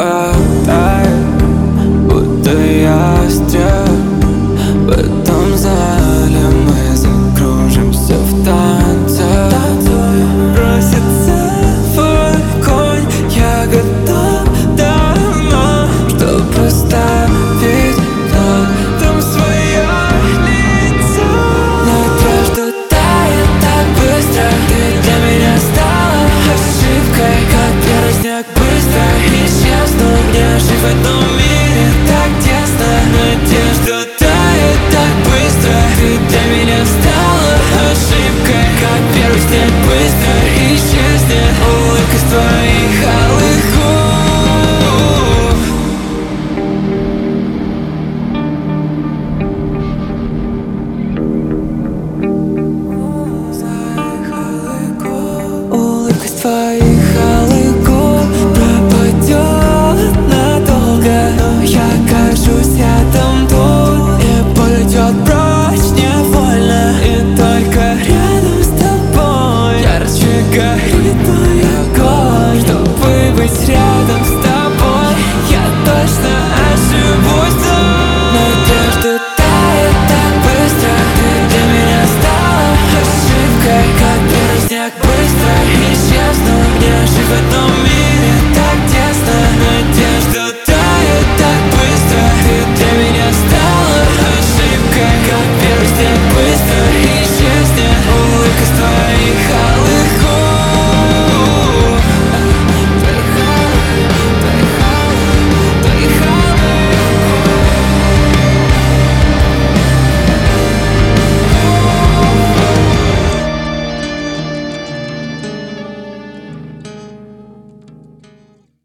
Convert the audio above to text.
хватает, будто ястреб. В этом зале мы закружимся в танце. Просится твой конь, я готов давно, чтоб поставить там свое лицо. Но одежда тает так быстро, ты для меня стала ошибкой, как первый снег быстро исчезну, не жив в этом мире.